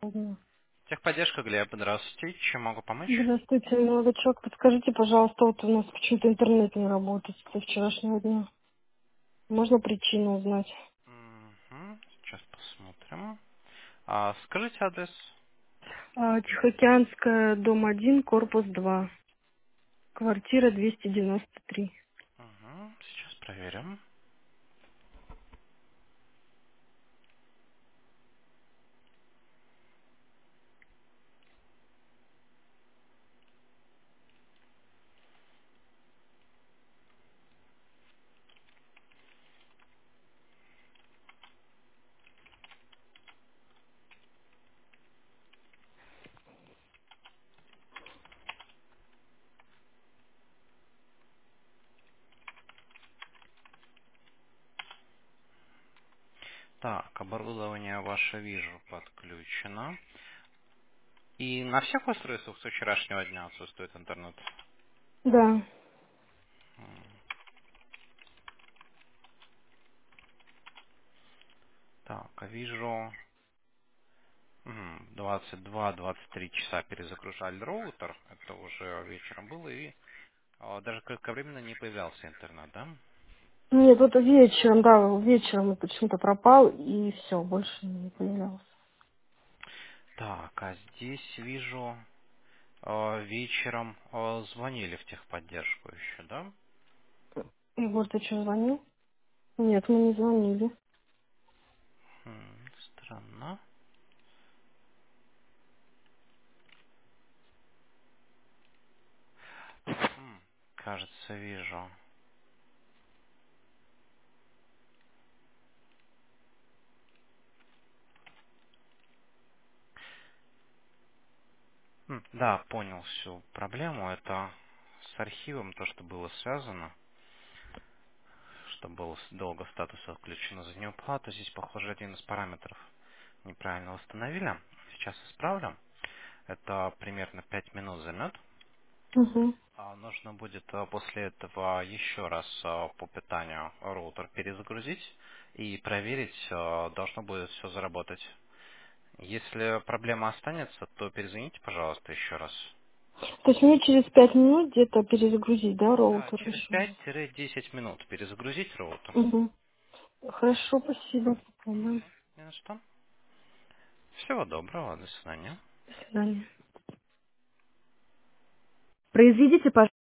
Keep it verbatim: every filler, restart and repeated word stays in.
Техподдержка, Глеб, здравствуйте. Чем могу помочь? Здравствуйте, молодой человек. Подскажите, пожалуйста, вот у нас почему-то интернет не работает со вчерашнего дня. Можно причину узнать? Мгм, сейчас посмотрим. А, скажите адрес. А, Тихоокеанская, дом один, корпус два, квартира двести девяносто три. Мгм, сейчас проверим. Так, оборудование ваше вижу подключено. И на всех устройствах с вчерашнего дня отсутствует интернет? Да. М, Так, а вижу м, двадцать два двадцать три часа перезагружали роутер. Это уже вечером было. И а, даже кратковременно не появлялся интернет, да? Нет, вот вечером, да, вечером он почему-то пропал, и все, больше не появлялся. Так, а здесь вижу, э, вечером э, звонили в техподдержку еще, да? Егор, ты что, звонил? Нет, мы не звонили. Хм, странно. М, кажется, вижу. М, да, понял всю проблему. Это с архивом то, что было связано, что был с- долго статус отключен за неуплату. Здесь, похоже, один из параметров неправильно установили. Сейчас исправлю. Это примерно пять минут займет. Угу. А, Нужно будет а, после этого еще раз а, по питанию роутер перезагрузить и проверить, а, должно будет все заработать. Если проблема останется, то перезвоните, пожалуйста, еще раз. То есть мне через пять минут где-то перезагрузить, да, Да, роутер через еще? пять-десять минут перезагрузить роутер. Угу. Хорошо, спасибо. Попробуем. Мгм. Не на что. Всего доброго, до свидания. До свидания. Произведите, пожалуйста.